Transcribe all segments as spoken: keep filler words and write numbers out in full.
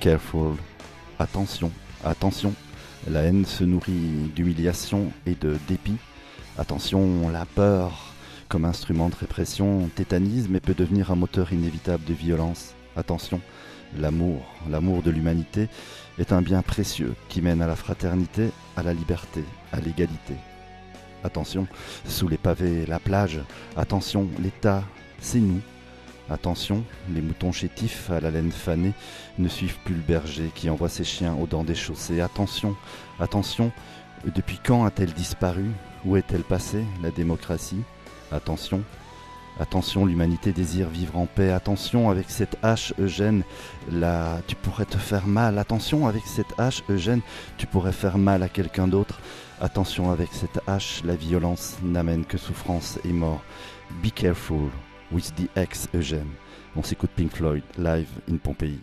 careful. Attention, attention. La haine se nourrit d'humiliation et de dépit. Attention, la peur, comme instrument de répression, tétanise mais peut devenir un moteur inévitable de violence. Attention, l'amour, l'amour de l'humanité est un bien précieux qui mène à la fraternité, à la liberté, à l'égalité. Attention, sous les pavés, la plage. Attention, l'État, c'est nous. Attention, les moutons chétifs à la laine fanée ne suivent plus le berger qui envoie ses chiens aux dents des chaussées. Attention, attention, depuis quand a-t-elle disparu? Où est-elle passée, la démocratie? Attention, attention, l'humanité désire vivre en paix. Attention, avec cette hache, Eugène, là, tu pourrais te faire mal. Attention, avec cette hache, Eugène, tu pourrais faire mal à quelqu'un d'autre. Attention, avec cette hache, la violence n'amène que souffrance et mort. Be careful with the ex, Eugène. On s'écoute Pink Floyd, live in Pompéi.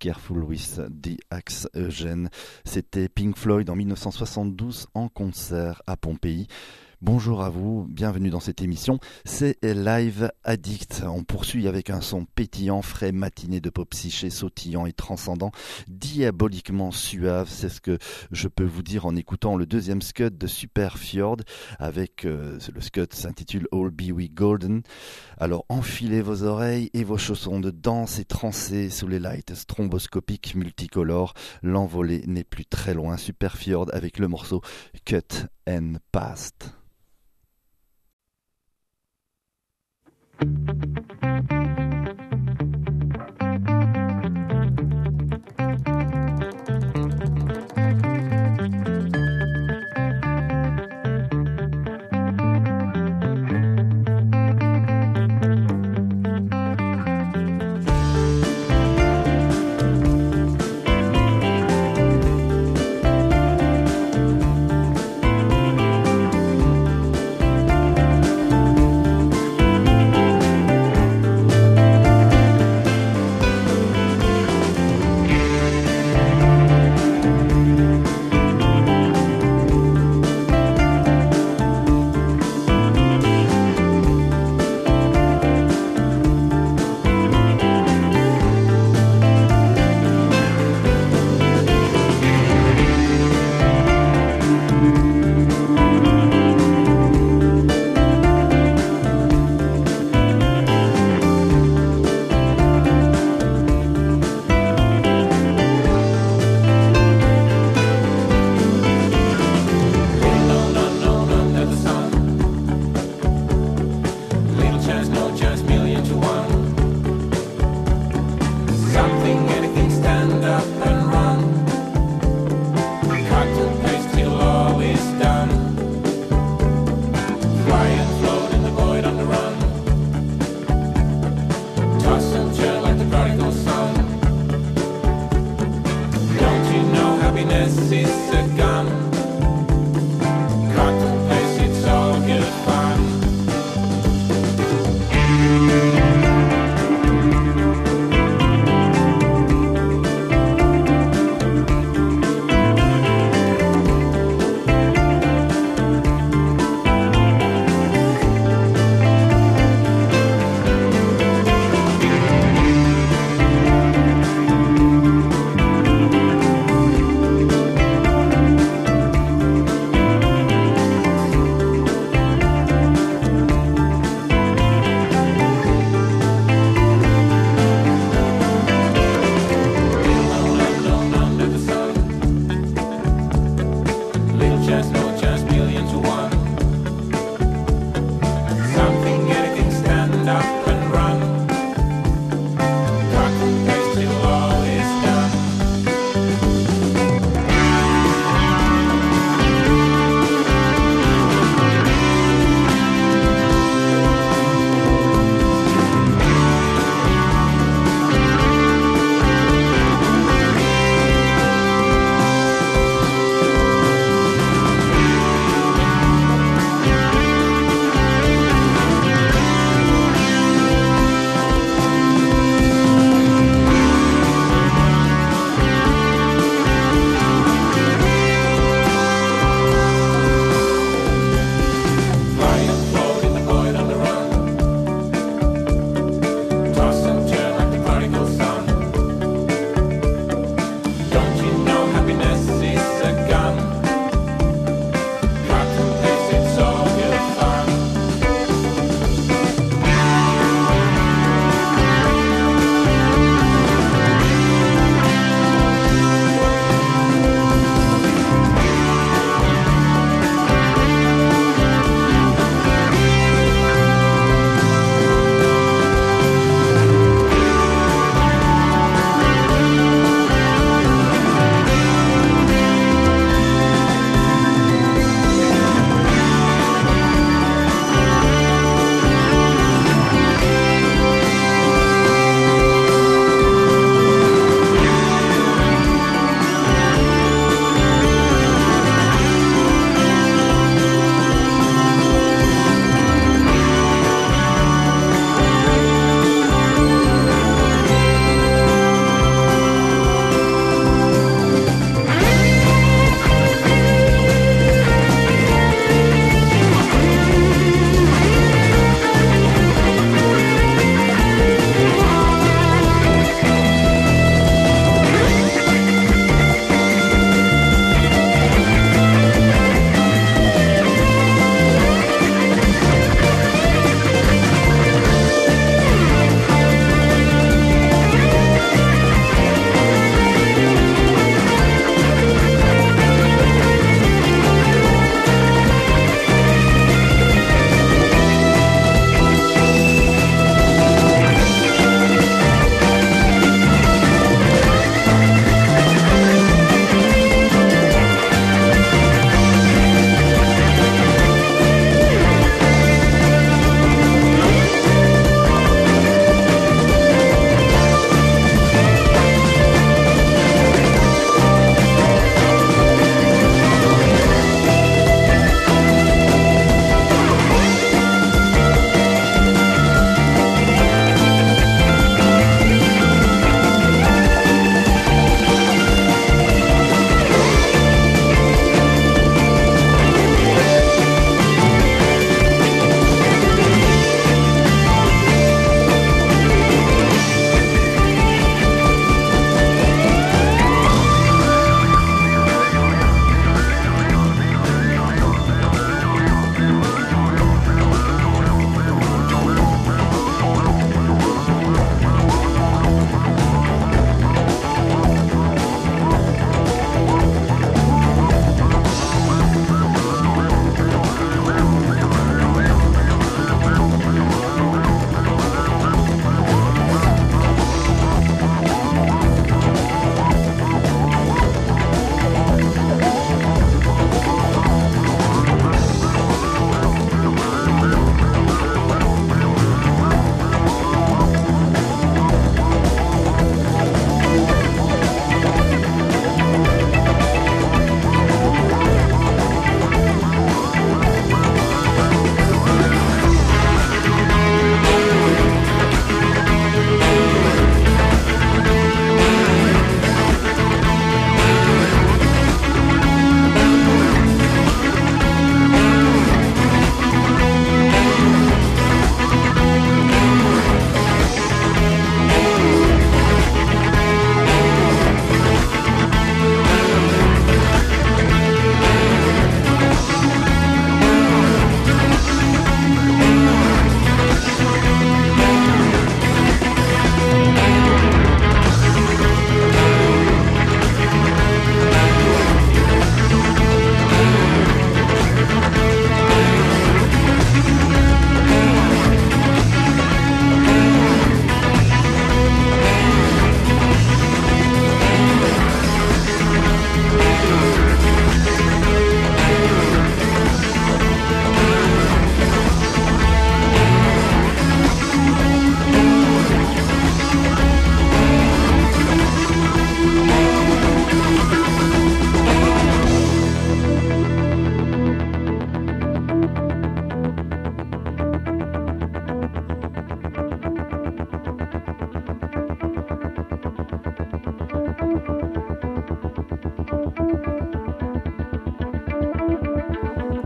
Careful with the Axe Eugène. C'était Pink Floyd en dix-neuf cent soixante-douze en concert à Pompéi. Bonjour à vous, bienvenue dans cette émission, c'est Live Addict. On poursuit avec un son pétillant, frais, matiné de pop psyché, sautillant et transcendant, diaboliquement suave. C'est ce que je peux vous dire en écoutant le deuxième scud de Super Fjord, avec euh, le scud s'intitule All Be We Golden. Alors enfilez vos oreilles et vos chaussons de danse et trancez sous les lights stromboscopiques multicolores. L'envolée n'est plus très loin. Super Fjord avec le morceau Cut and Past. Thank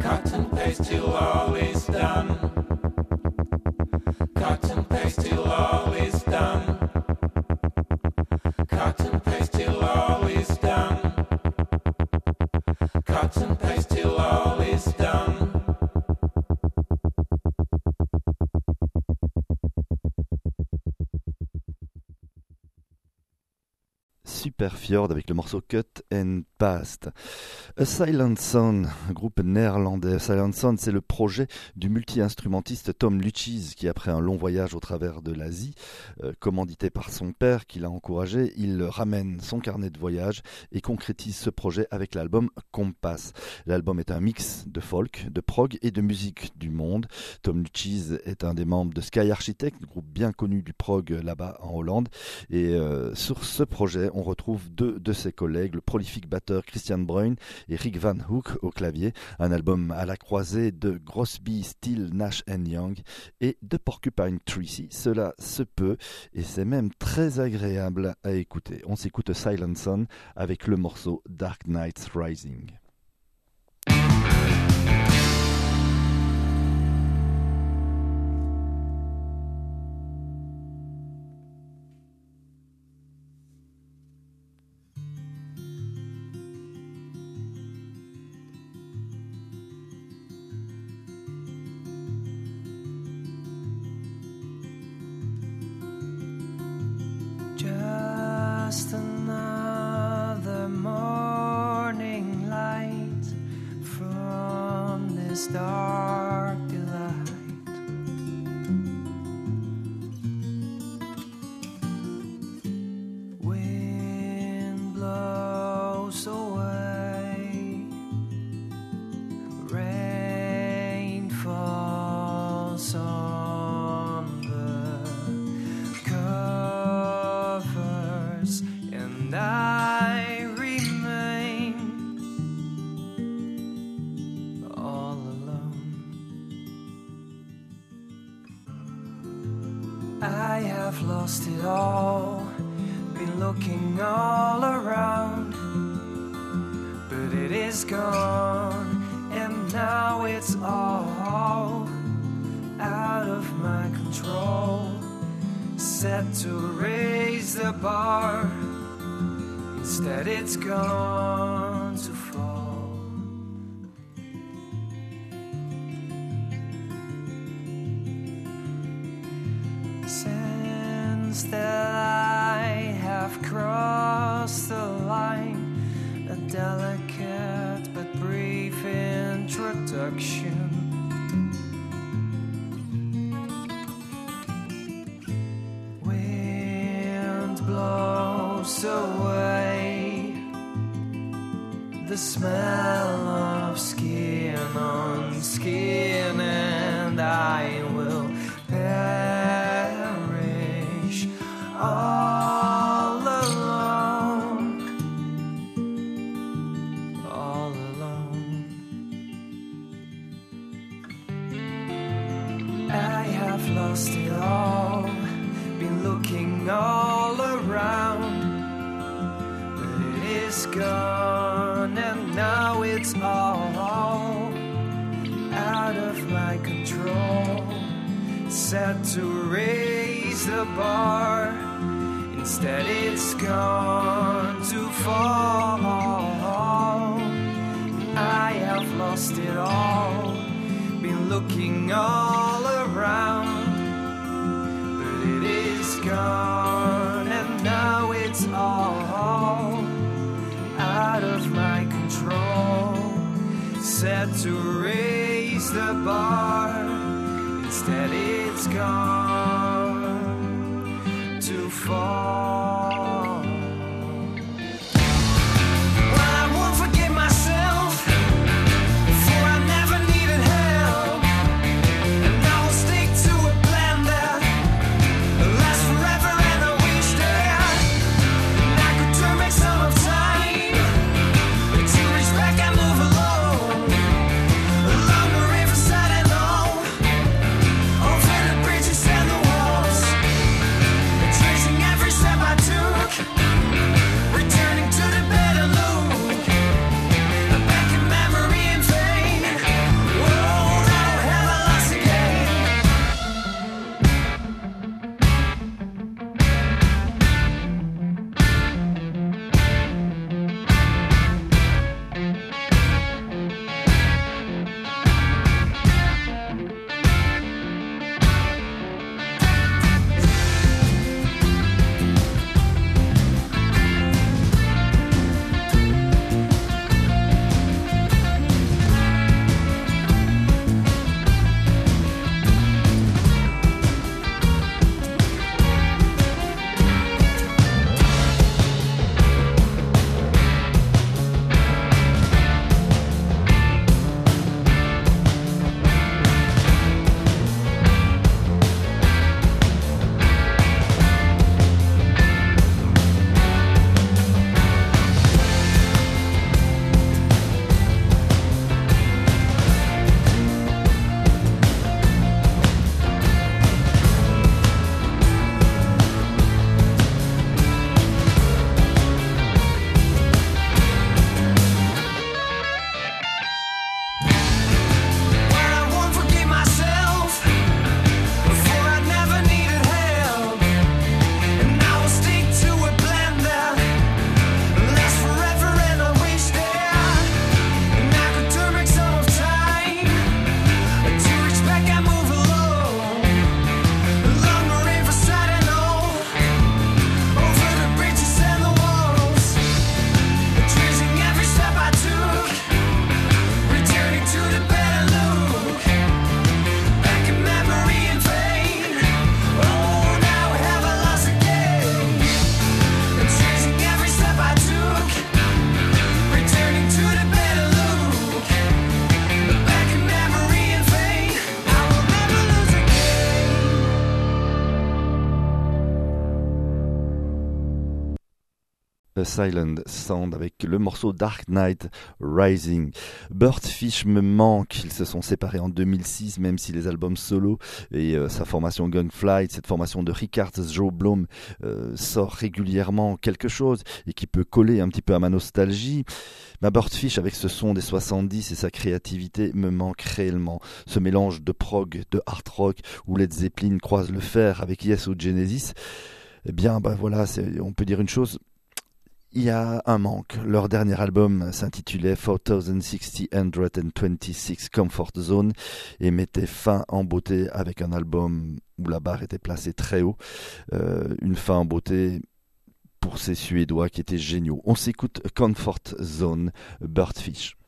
Cut and paste till all is done. Cut and paste till all is done. Cut and paste till all is done. Cut and paste till all is done. Super Fjord avec le morceau Cut and Paste. A Silent Sound, groupe néerlandais. A Silent Sound, c'est le projet du multi-instrumentiste Tom Luciz qui, après un long voyage au travers de l'Asie, euh, commandité par son père qui l'a encouragé, il ramène son carnet de voyage et concrétise ce projet avec l'album Compass. L'album est un mix de folk, de prog et de musique du monde. Tom Luciz est un des membres de Sky Architect, groupe bien connu du prog là-bas en Hollande. Et euh, sur ce projet, on retrouve deux de ses collègues, le prolifique batteur Christian Bruyn et Rick Van Hook au clavier. Un album à la croisée de Crosby, Stills, Nash and Young et de Porcupine Tree. Cela se peut et c'est même très agréable à écouter. On s'écoute Silent Sun avec le morceau Dark Nights Rising. Just another morning light from this dark delight. Wind blows away, rain falls on the covers, and I remain all alone. I have lost it all, been looking all around, but it is gone, and now it's all out of my control. Set to raise the bar, instead it's gone to fall. Since that I have crossed the line, a delicate but brief introduction. Wind blows away the smell of skin on skin, and I will perish all alone, all alone. I have lost it all, been looking all around, but it is gone, and now it's all out of my control. Set to raise the bar, instead it's gone to fall. I have lost it all, been looking all around, but it is gone, and now it's all out of my control. Set to raise the bar, instead it's gone to fall. Well, I won't forgive myself, for I never needed help, and I will stick to a plan that lasts forever, and I wish that I could turn back some of time to reach back and move along, along the riverside and on, over the bridges and the walls, tracing every step I took. A Silent Sound avec le morceau Dark Knight Rising. Birdfish me manque, ils se sont séparés en deux mille six, même si les albums solo et euh, sa formation Gunflight, cette formation de Richard Joe Blum euh, sort régulièrement quelque chose et qui peut coller un petit peu à ma nostalgie. Ma Birdfish avec ce son des soixante-dix et sa créativité me manque réellement. Ce mélange de prog, de hard rock où Led Zeppelin croise le fer avec Yes ou Genesis, eh bien bah voilà, c'est, on peut dire une chose. Il y a un manque. Leur dernier album s'intitulait quatre mille six cent vingt-six Comfort Zone et mettait fin en beauté avec un album où la barre était placée très haut. Euh, une fin en beauté pour ces Suédois qui étaient géniaux. On s'écoute Comfort Zone, Birdfish.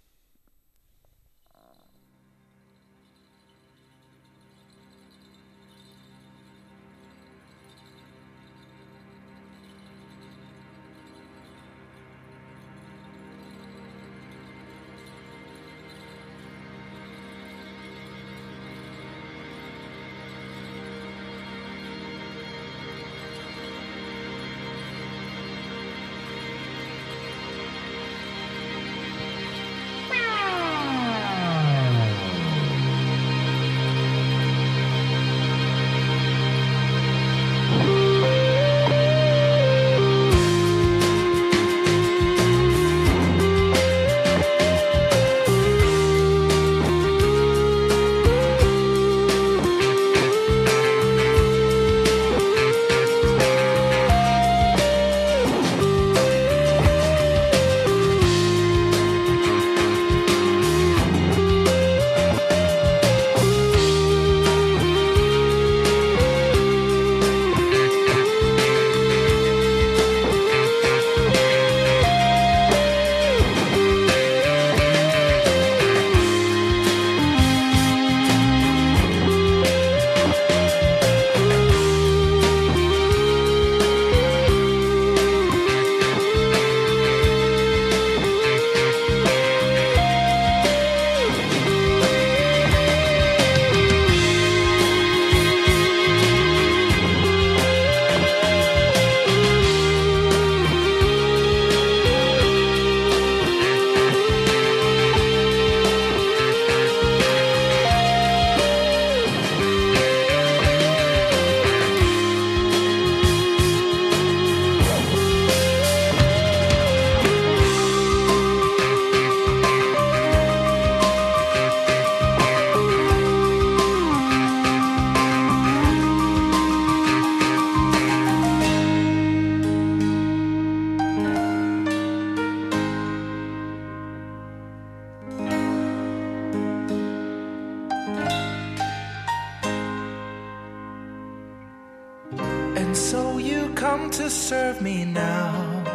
come to serve me now.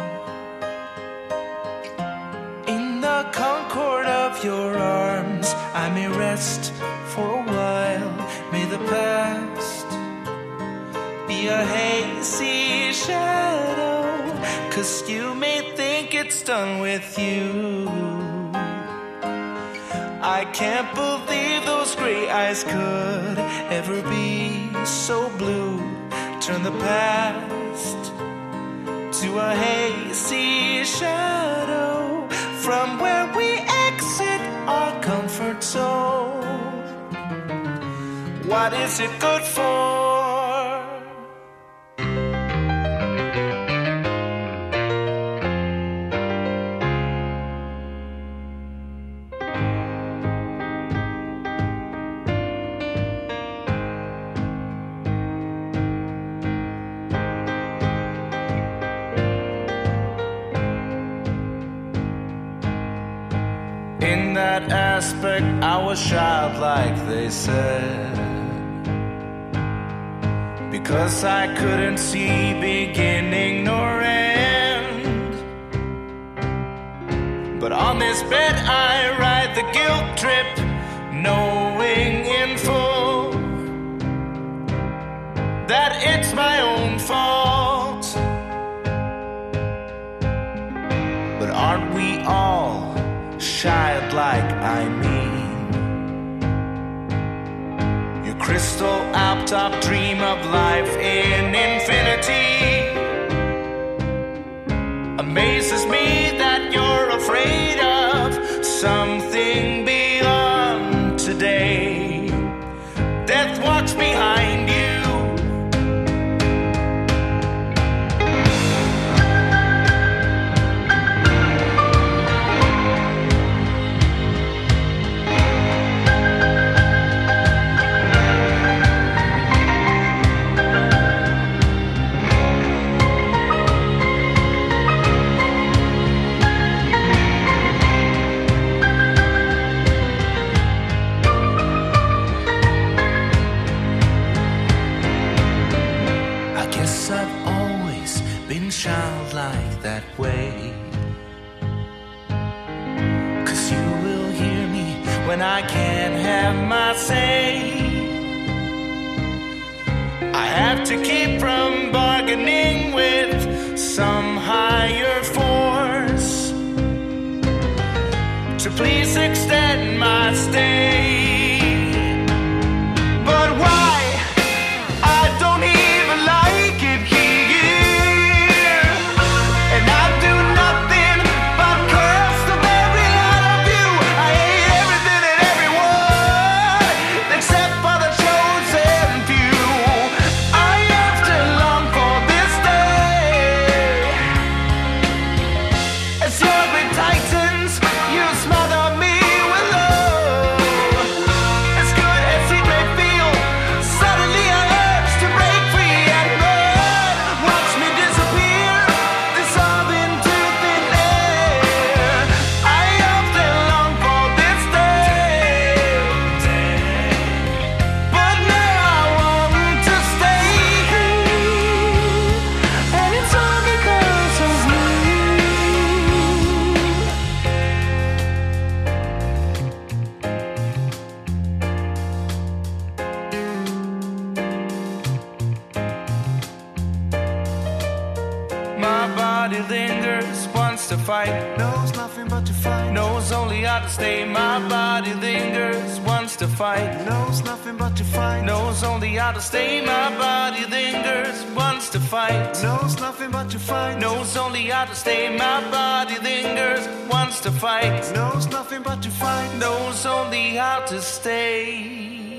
In the concord of your arms, I may rest for a while. May the past be a hazy shadow, 'cause you may think it's done with you. I can't believe those gray eyes could ever be so blue. Turn the past to a hazy shadow from where we exit our comfort zone. What is it good for? In that aspect, I was childlike, they said, because I couldn't see beginning nor end. But on this bed I ride the guilt trip, knowing in full that it's my own fault. But aren't we all childlike, I mean? Your crystal alp-top dream of life in infinity, amazes me that you're afraid of something beyond today. Death walks behind you. Childlike that way, 'cause you will hear me when I can't have my say. I have to keep from bargaining with some higher force to please extend my stay. But why? I don't even like it here. Knows nothing but to fight. Knows only how to stay. My body lingers, wants to fight. Knows nothing but to fight. Knows only how to stay. My body lingers, wants to fight. Knows nothing but to fight. Knows only how to stay. My body lingers, wants to fight. Knows nothing but to fight. Knows only how to stay.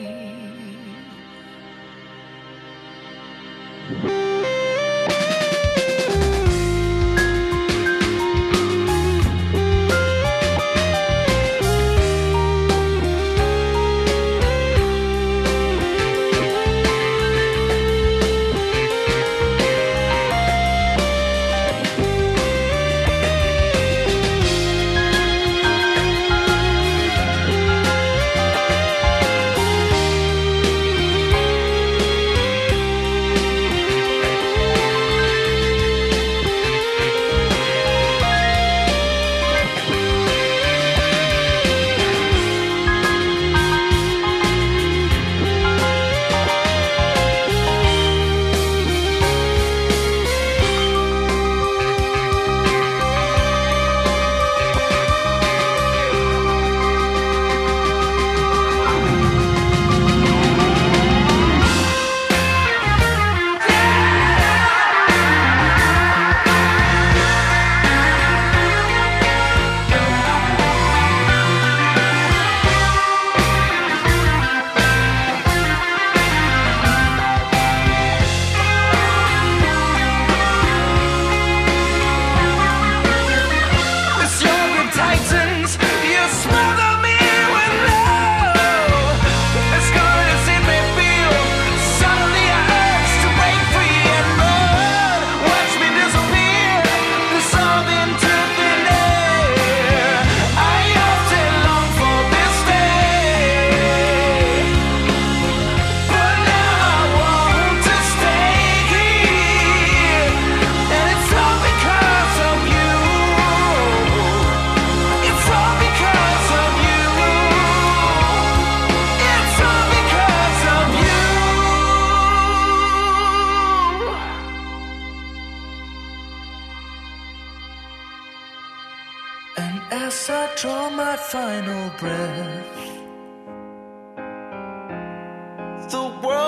as I draw my final breath. The world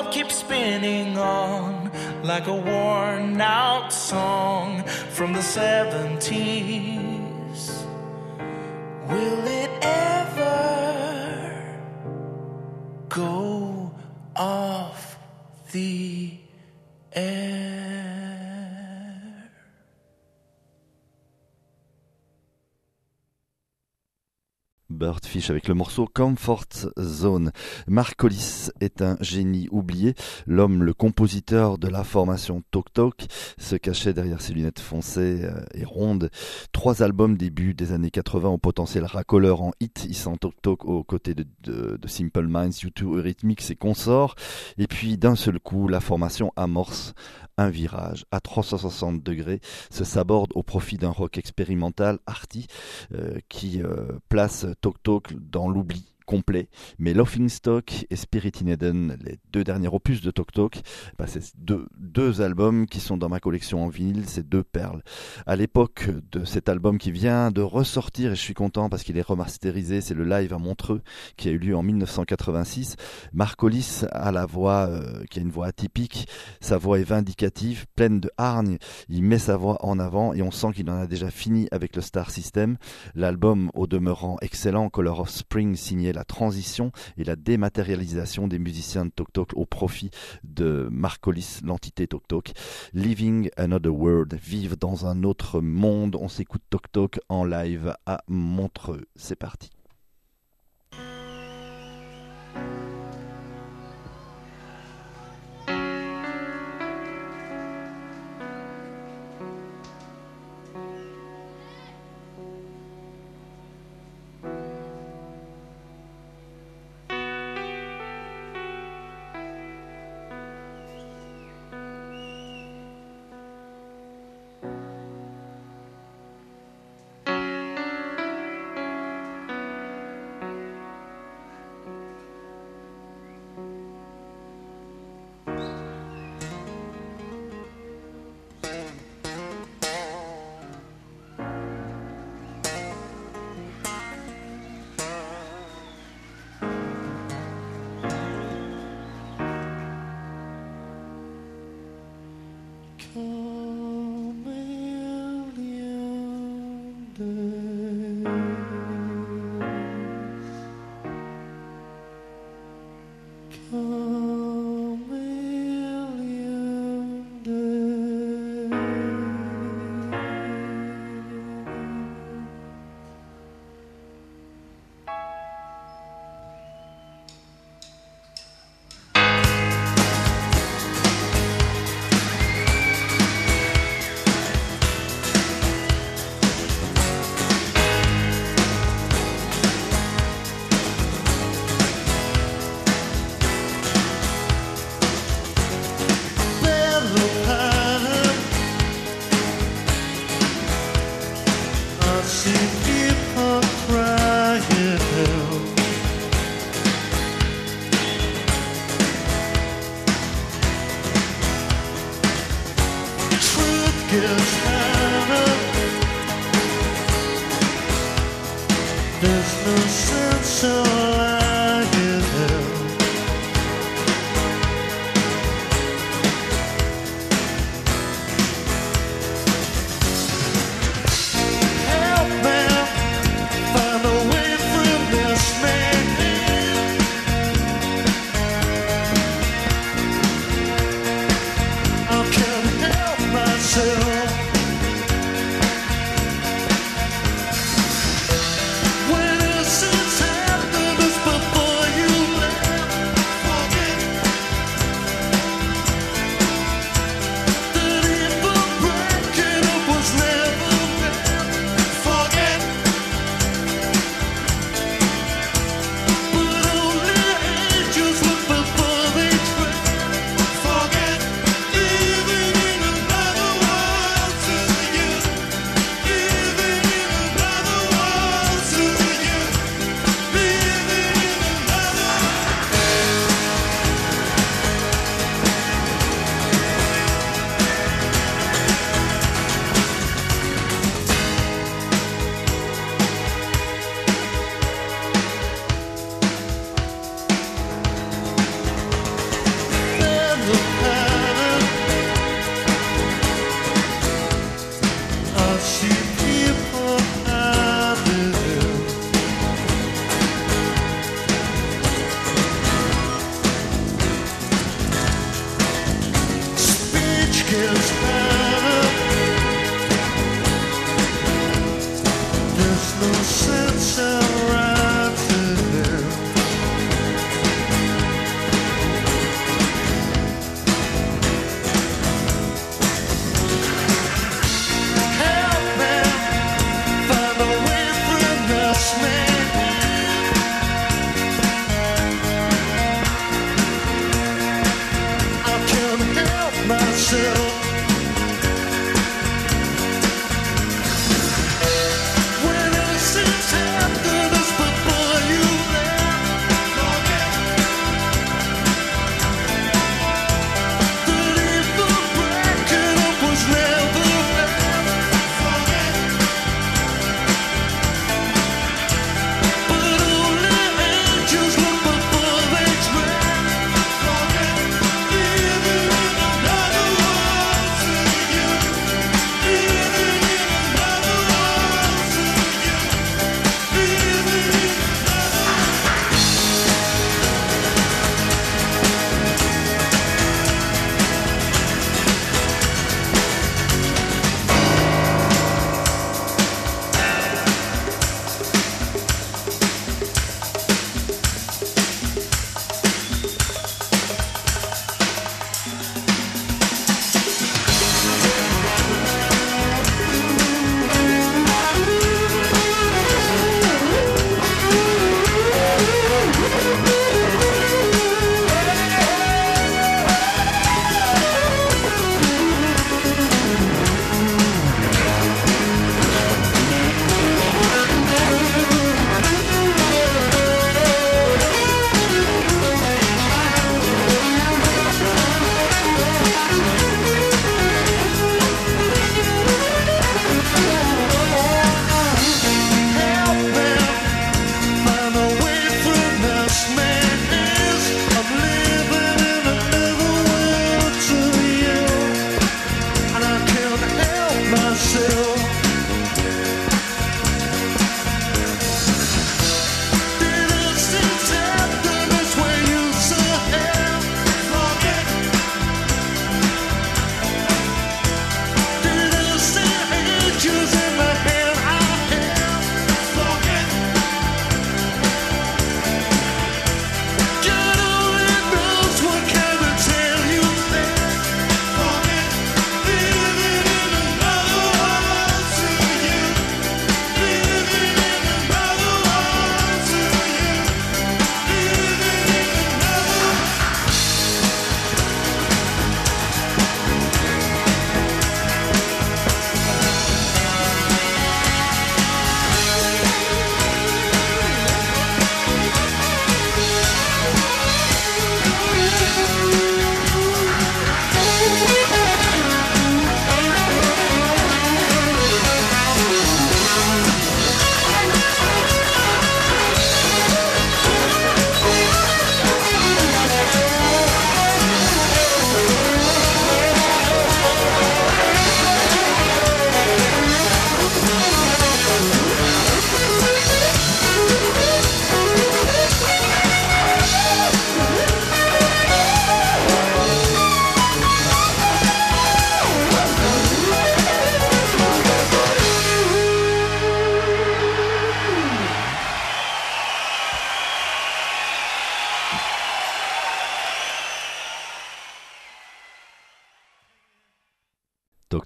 world keeps spinning on like a worn out song from the seventies. Will it ever go off the air? Birdfish avec le morceau Comfort Zone. Mark Hollis est un génie oublié. L'homme, le compositeur de la formation Talk Talk, se cachait derrière ses lunettes foncées et rondes. Trois albums début des années quatre-vingts au potentiel racoleur en hit, hissant Talk Talk aux côtés de, de, de Simple Minds, U deux, Eurythmics et consorts. Et puis d'un seul coup, la formation amorce un virage à trois cent soixante degrés, se saborde au profit d'un rock expérimental, arty, euh, qui euh, place Talk Talk dans l'oubli complet, mais Laughingstock et Spirit in Eden, les deux derniers opus de Talk Talk, bah c'est deux, deux albums qui sont dans ma collection en vinyle, c'est deux perles. À l'époque de cet album qui vient de ressortir, et je suis content parce qu'il est remasterisé, c'est le live à Montreux qui a eu lieu en dix-neuf cent quatre-vingt-six. Mark Hollis a la voix, euh, qui a une voix atypique, sa voix est vindicative, pleine de hargne, il met sa voix en avant et on sent qu'il en a déjà fini avec le Star System. L'album au demeurant excellent, Color of Spring, signé la transition et la dématérialisation des musiciens de Talk Talk au profit de Mark Hollis, l'entité Talk Talk. Living Another World, vivre dans un autre monde. On s'écoute Talk Talk en live à Montreux. C'est parti.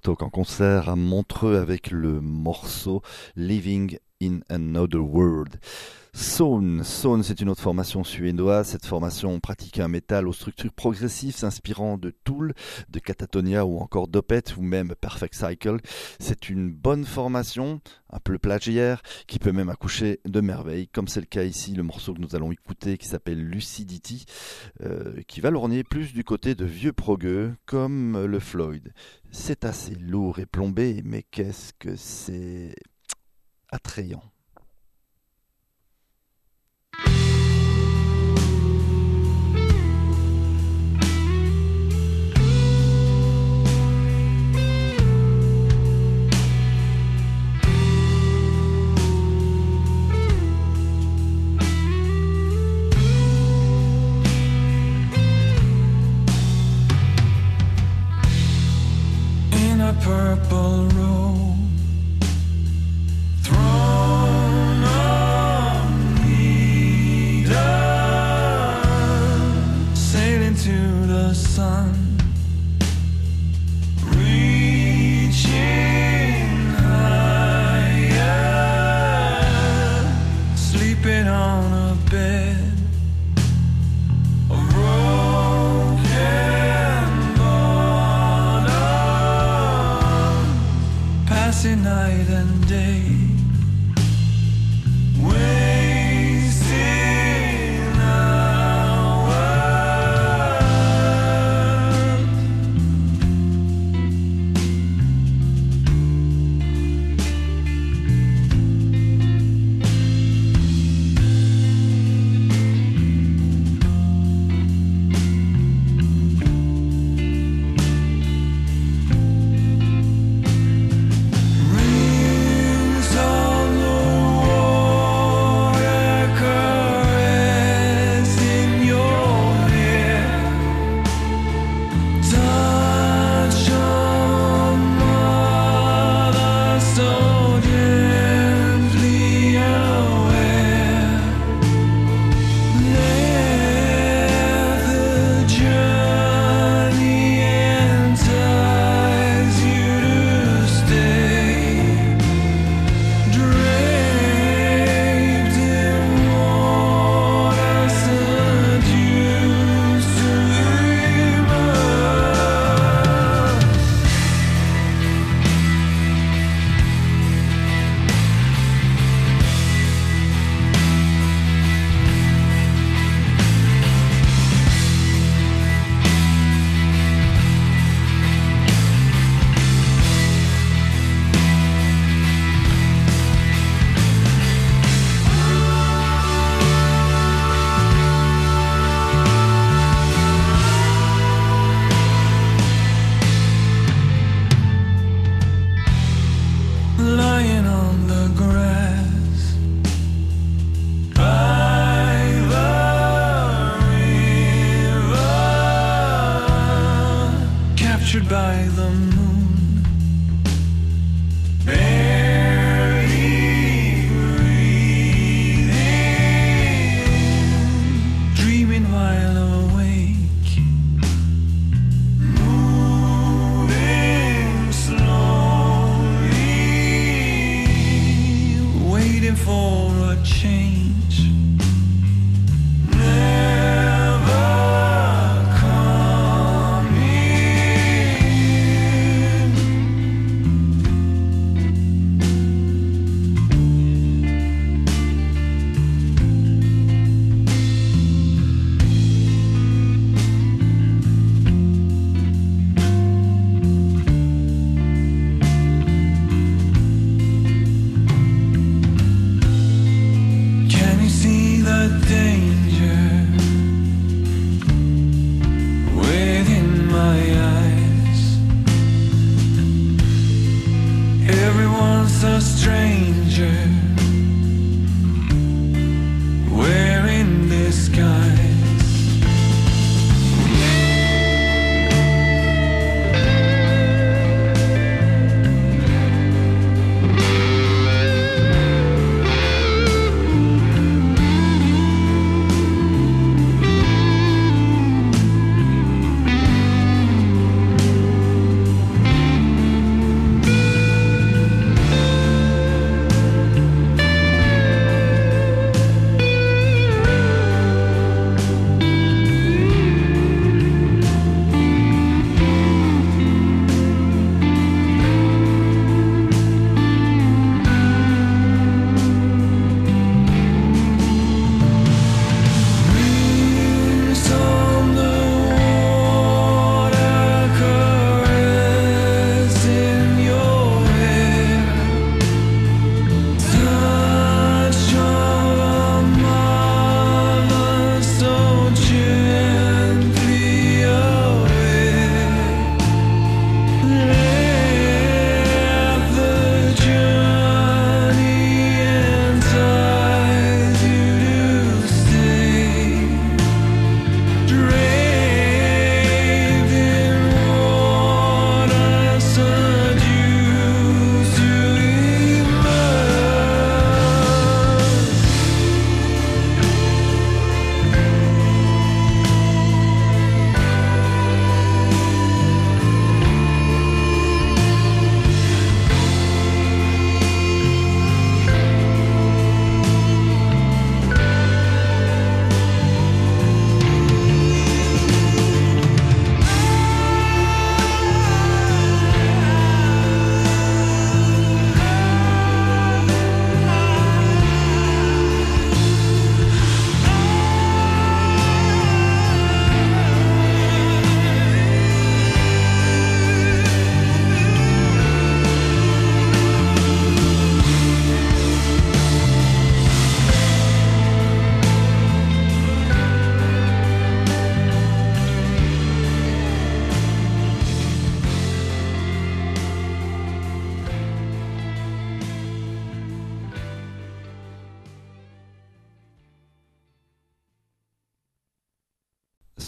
Talk en concert à Montreux avec le morceau Living in Another World. Sawn, Sawn, c'est une autre formation suédoise. Cette formation pratique un métal aux structures progressives s'inspirant de Tool, de Catatonia ou encore d'Opeth ou même Perfect Cycle. C'est une bonne formation, un peu plagiaire, qui peut même accoucher de merveilles, comme c'est le cas ici, le morceau que nous allons écouter qui s'appelle Lucidity, euh, qui va lorgner plus du côté de vieux progueux comme le Floyd. C'est assez lourd et plombé, mais qu'est-ce que c'est attrayant. Purple robe, throne of Eden, sailing to the sun, reaching higher, sleeping on a bed of broken passing night and day, wasting hours.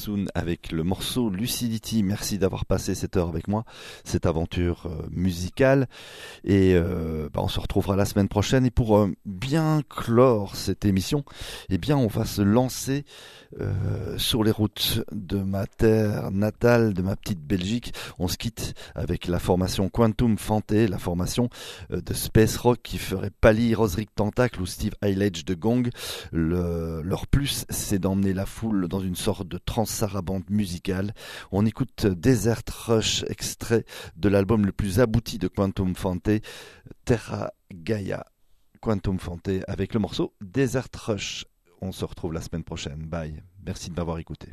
Soon avec le morceau Lucidity. Merci d'avoir passé cette heure avec moi, cette aventure euh, musicale. Et euh, bah, on se retrouvera la semaine prochaine. Et pour euh, bien clore cette émission, eh bien, on va se lancer euh, sur les routes de ma terre natale, de ma petite Belgique. On se quitte avec la formation Quantum Fante, la formation euh, de Space Rock qui ferait pâlir Osric Tentacle ou Steve Eilage de Gong. Le, leur plus, c'est d'emmener la foule dans une sorte de transe-sarabande musicale. On écoute Desert Rush, extrait de l'album le plus abouti de Quantum Fante, Terra Gaia. Quantum Fante avec le morceau Desert Rush. On se retrouve la semaine prochaine. Bye. Merci de m'avoir écouté.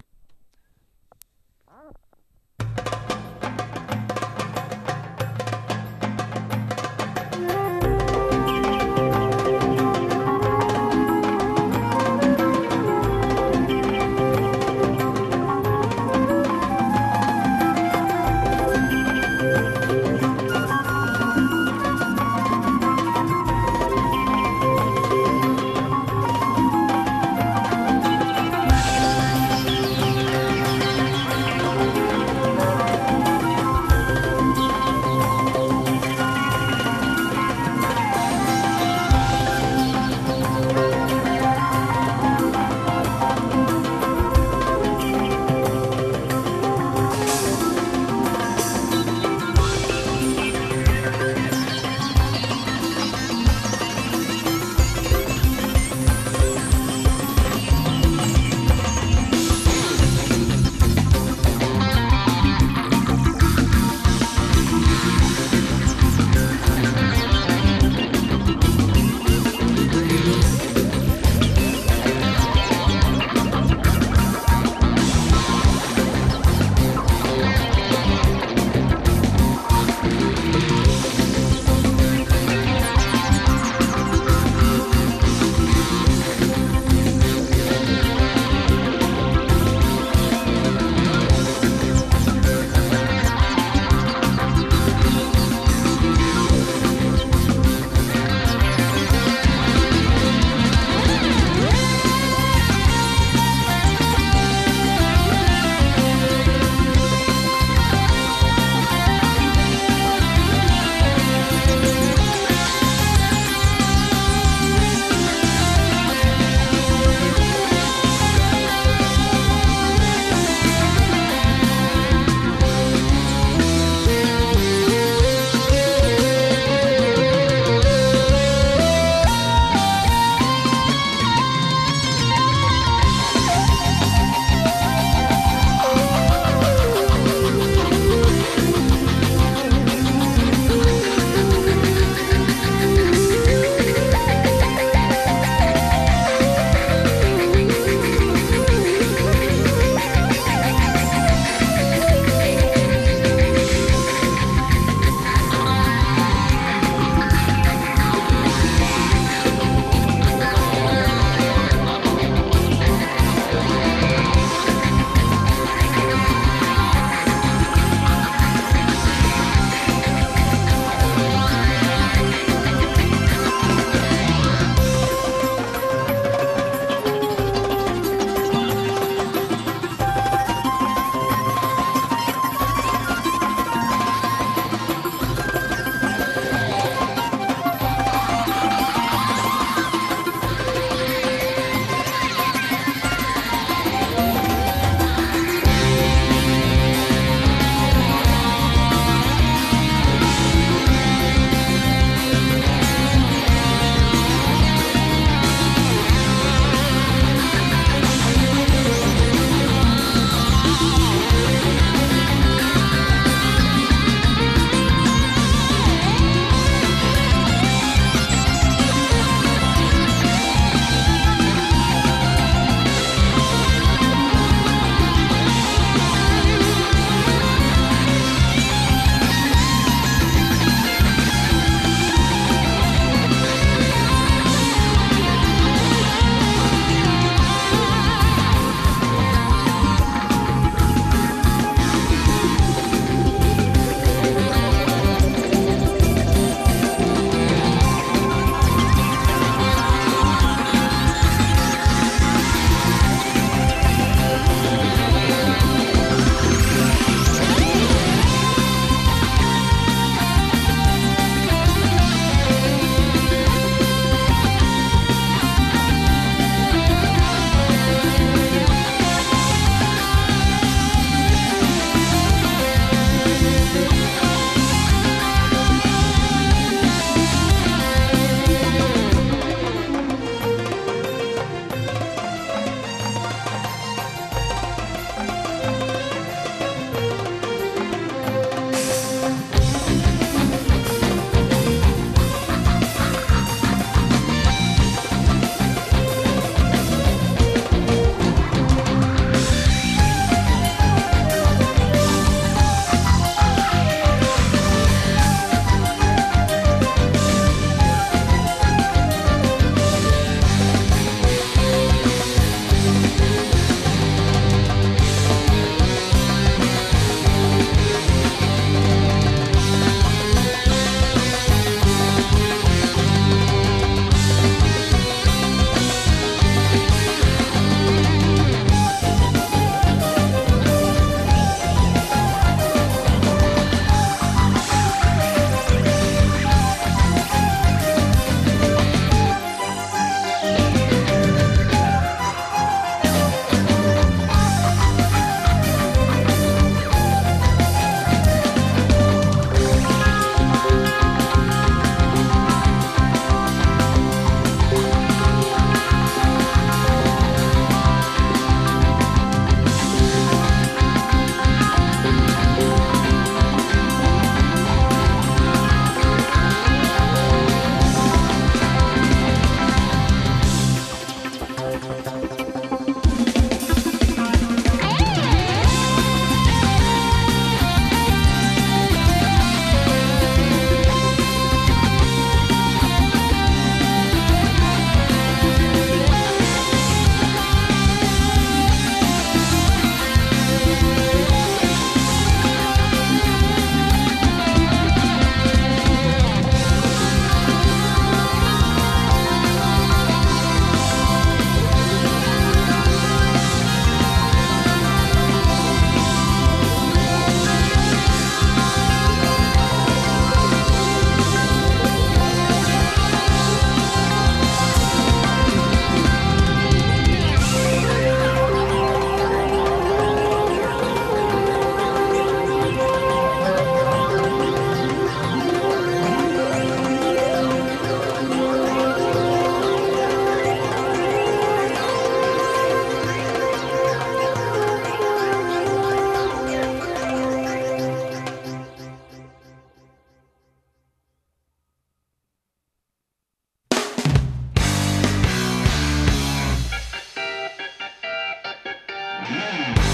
Thank